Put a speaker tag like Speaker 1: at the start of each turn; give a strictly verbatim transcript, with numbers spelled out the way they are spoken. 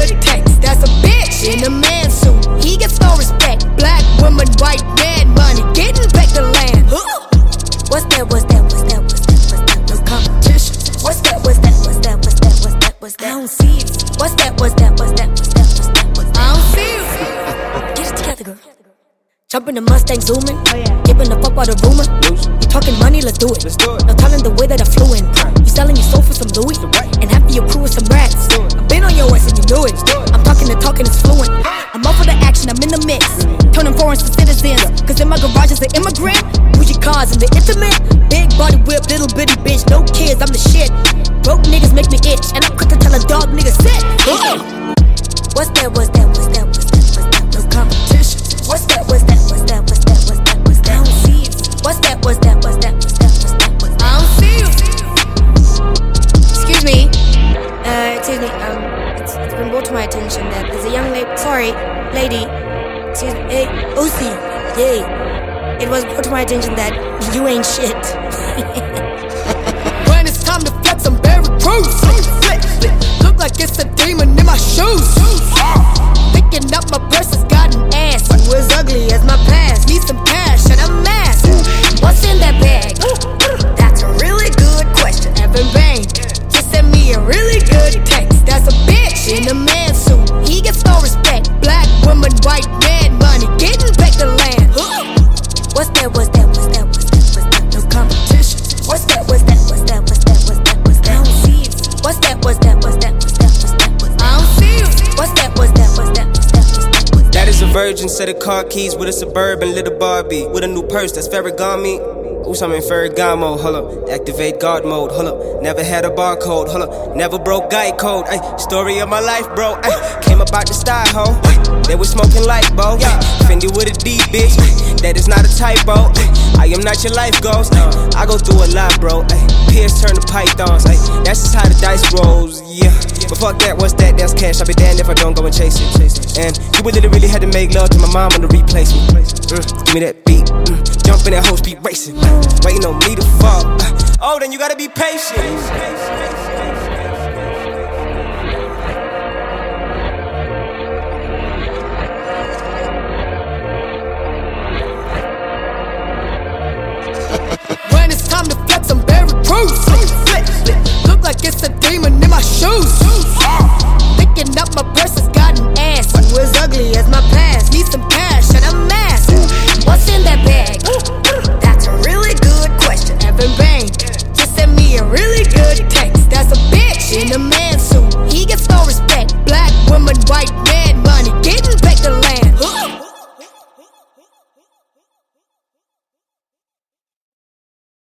Speaker 1: good text. That's a bitch in a man suit. He gets no respect. Black woman, white man, money, getting back the land. What's that? What's that? What's that? What's that? What's that? No competition. What's that? What's that? What's that? What's that? What's that? What's that? I don't see you. What's that? What's that? What's that? What's that? What's that? What's that? I don't see you. Get it together, girl. Jump in the Mustang, zooming. Oh yeah. Giving the fuck out of rumor. You talking money? Let's do it. Let's do it. No telling the way that I flew in. You selling your soul for some Louis, and half of your crew is some rats. I've been on your ass and you knew it. I'm talking the talking is fluent. I'm up for the action. I'm in the mix. Turning foreigners to citizens. Cause in my garage is an immigrant. Bougie cars and the intimate. Big body whip, little bitty bitch. No kids, I'm the shit. Broke niggas make me itch, and I'm quick to tell a dog nigga sit. What's that? What's that? What's that? What's that? What's that? No competition. What's that? What's that? What's that? What's that? What's that? What's that? I don't see you. What's that? What's that? What's that? What's that? What's that? What's that? I don't see you. Excuse me. Uh, excuse me. Um, it's, it's been brought to my attention that there's a young lady. Sorry, lady. Excuse me. Hey, O C. Yay. It was brought to my attention that you ain't shit. When it's time to flex, I'm very cruise. Look like it's a demon in my shoes. Picking up my purse has got an ass. You as ugly as my past. Need some cash and a mask. What's in that bag? That's a really good question. Evan Bain just sent me a really good text. That's a bitch in a man suit. He gets no respect. Black woman, white man, money, getting back the land. What's that? What's that? What's that? What's that? What's that? No competition. What's that? What's that? What's that? What's that? What's that? What's that? I don't see you. What's that? What's that? What's that? What's that? What's that? What's that? I don't see you. What's that? What's that? What's that? What's that? What's that? What's that?
Speaker 2: That is a virgin set of car keys with a Suburban little Barbie with a new purse that's Ferragamo. Ooh, I'm in Ferragamo, hold up. Activate God mode, hold up. Never had a barcode, hold up. Never broke guide code, ay. Story of my life, bro, ay. Came about the style, ho. They was smoking light, bro. Fendi with a D, bitch. That is not a typo. I am not your life goals. I go through a lot, bro. Peers turn to pythons. That's just how the dice rolls, yeah. But fuck that, what's that? That's cash. I'll be damned if I don't go and chase it. And you really, really had to make love to my mom on the replacement. Mm, give me that beat. Mm, jump in that whole speed racing. Waiting on me to fall. Oh, then you gotta be patient.